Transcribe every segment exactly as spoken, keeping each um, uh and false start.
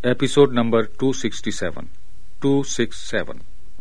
Episode number two sixty seven, two six seven.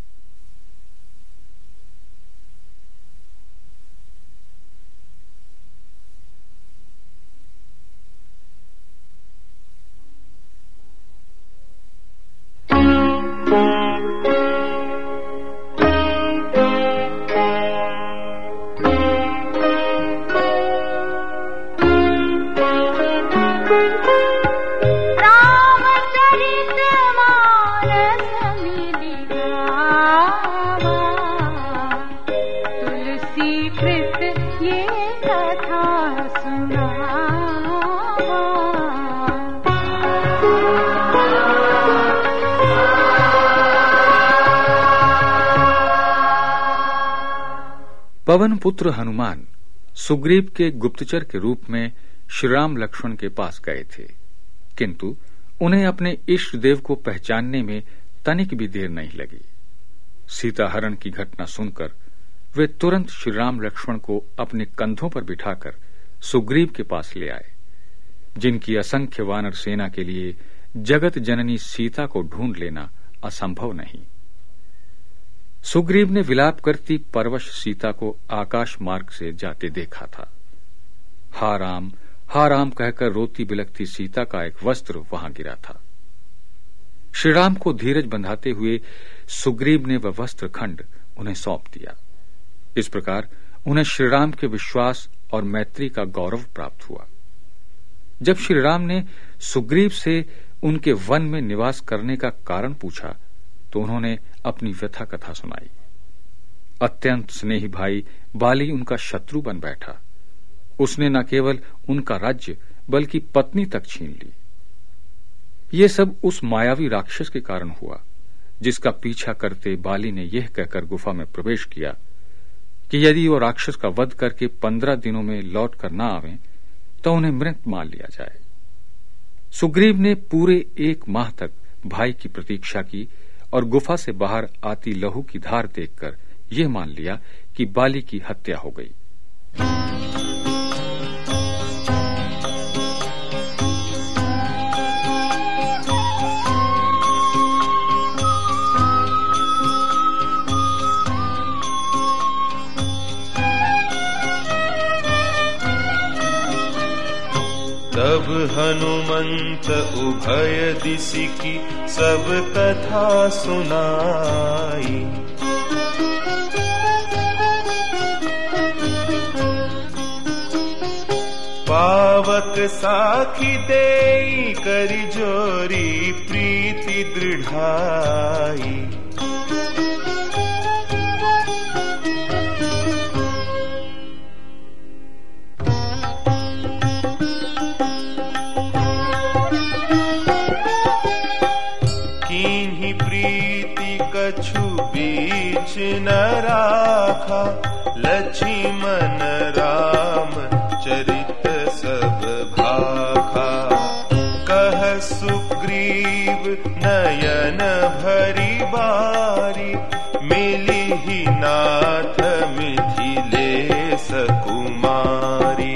पवन पुत्र हनुमान सुग्रीव के गुप्तचर के रूप में श्रीराम लक्ष्मण के पास गए थे, किंतु उन्हें अपने इष्ट देव को पहचानने में तनिक भी देर नहीं लगी। सीता हरण की घटना सुनकर वे तुरंत श्रीराम लक्ष्मण को अपने कंधों पर बिठाकर सुग्रीव के पास ले आए, जिनकी असंख्य वानर सेना के लिए जगत जननी सीता को ढूंढ लेना असंभव नहीं। सुग्रीव ने विलाप करती परवश सीता को आकाश मार्ग से जाते देखा था। हा राम, हा राम कहकर रोती बिलखती सीता का एक वस्त्र वहां गिरा था। श्रीराम को धीरज बंधाते हुए सुग्रीव ने वह वस्त्र खंड उन्हें सौंप दिया। इस प्रकार उन्हें श्रीराम के विश्वास और मैत्री का गौरव प्राप्त हुआ। जब श्रीराम ने सुग्रीव से उनके वन में निवास करने का कारण पूछा तो उन्होंने अपनी व्यथा कथा सुनाई। अत्यंत स्नेही भाई बाली उनका शत्रु बन बैठा। उसने न केवल उनका राज्य बल्कि पत्नी तक छीन ली। ये सब उस मायावी राक्षस के कारण हुआ, जिसका पीछा करते बाली ने यह कहकर गुफा में प्रवेश किया कि यदि वो राक्षस का वध करके पंद्रह दिनों में लौट कर न आवे तो उन्हें मृत मान लिया जाए। सुग्रीव ने पूरे एक माह तक भाई की प्रतीक्षा की और गुफा से बाहर आती लहू की धार देखकर यह मान लिया कि बाली की हत्या हो गई। तब हनुमंत उभय दिशि की सब कथा सुनाई। पावक साखी देई करि जोरी प्रीति दृढ़ाई। प्रीति कछु बीच न राखा, लक्ष्मण राम चरित सब भाखा। कह सुग्रीव नयन भरी बारी, मिली ही नाथ मिथिलेश कुमारी।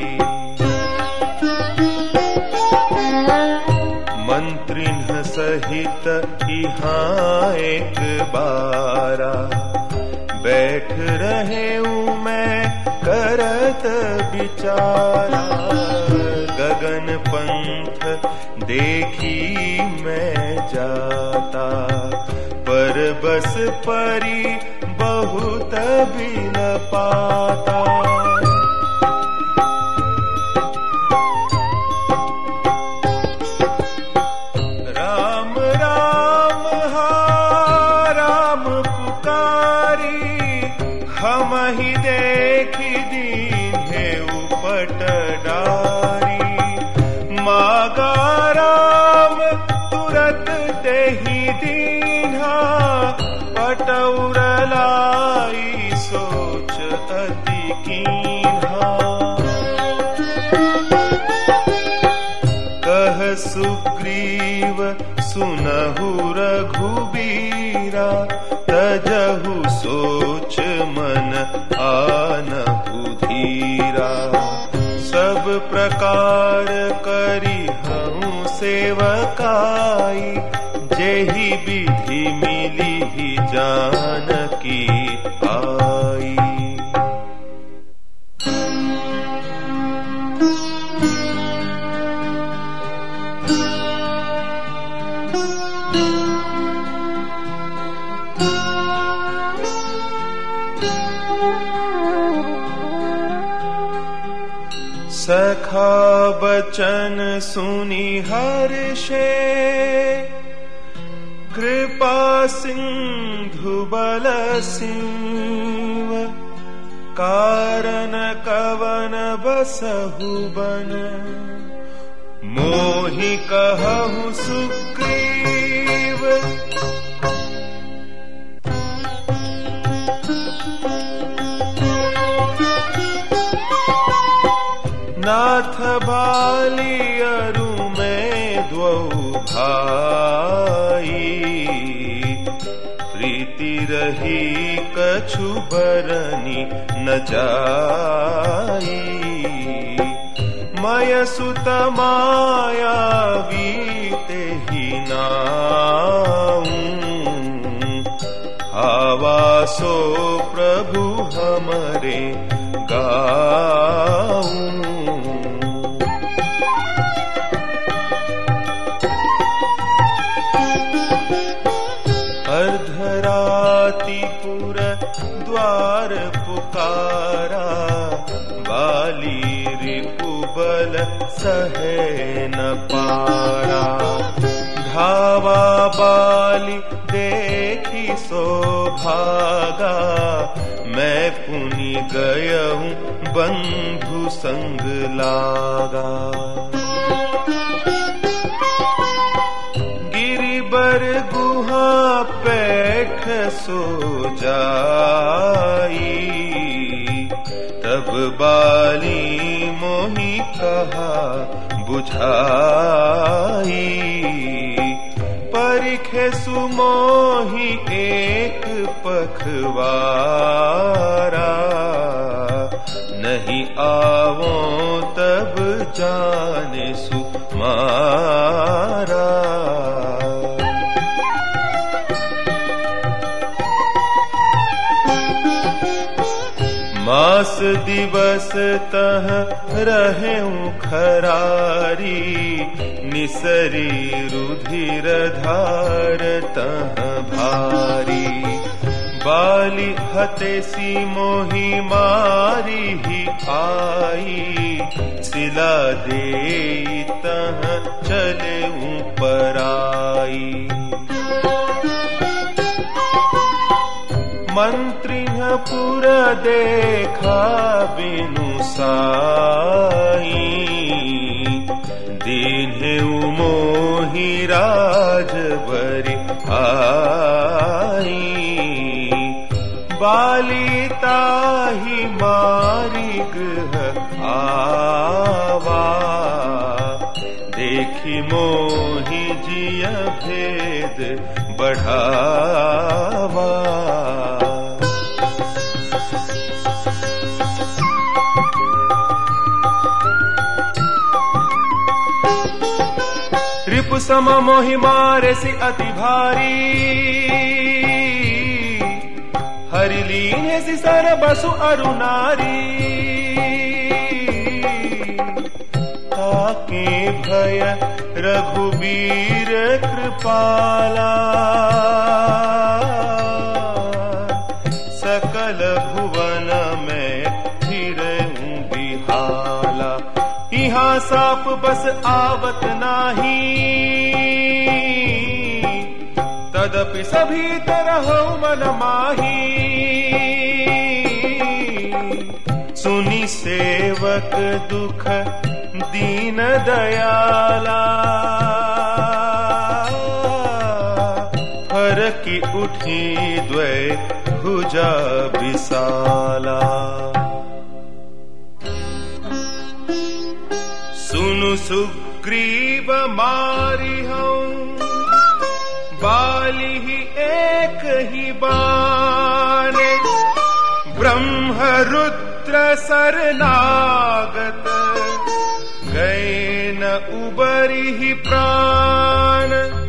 मंत्रिन सहित यहाँ एक बारा, बैठ रहे हूँ मैं करत विचारा। गगन पंथ देखी मैं जाता, पर बस परी बहुत बिन पाता। हम ही देखी दीन्हे उपट डारी। मागा राम तुरत देहि दीन्हा, पटौर लाई सोच अति कीन्हा। कह सुग्रीव सुनहु रघुबीरा, तजहु सोच मन आनहु धीरा। सब प्रकार करी हूँ सेवकाई, यही विधि मिली ही जानकी आई। सखा बचन सुनि हर्षे, कृपा सिंधु बल सिंह, कारण कवन बसहु बन, मोहि कहु सुग्रीव। नाथ बाली अरु में द्वौ भाई, प्रीति रही कछु बरनी न जाई। मय सुत मायावी तेहि नाऊं, आवासो प्रभु हमरे गाऊं। अर्धरातिपुर द्वार पुकारा, बाली रिपुबल सहे न पारा। धावा बाली देखी सो भागा, मैं पुनि गयहूँ बंधु संग लागा। गिरिबर गुहा पैठ सो जाई, तब बाली मोहि कहा बुझाई। परिखे सुमोहि एक पखवारा, नहीं आवो तब जाने सुमारा। मास दिवस तह रहें खरारी, निसरी रुधिर धार तह भारी। बाली हतेसी मोहि मारी ही आई, सिला दे तह चले पराई। मंत्री पुर देखा बिनु साई, दीन्हे मोहि राजबरि आई। बाली ताहि मारी गृह आवा, देखी मोहि जिय भेद बढ़ावा। रिपु सम मोहि मारे सि अति भारी, हरि लीन्हे सि सर बसु अरु नारी। ताके भय रघुबीर कृपाला, सकल भुवन में फिरऊं बिहाला। इहाँ साप बस आवत नाही, तदपि सभी तरह मन माही। सुनी सेवक दुख दीन दयाला, हर की उठी द्वै भुजा विशाला। सुनु सुग्रीव मारी हूँ, बाली ही एक ही बाने। ब्रह्म रुद्र सरनागत, गए न उबरी ही प्राण।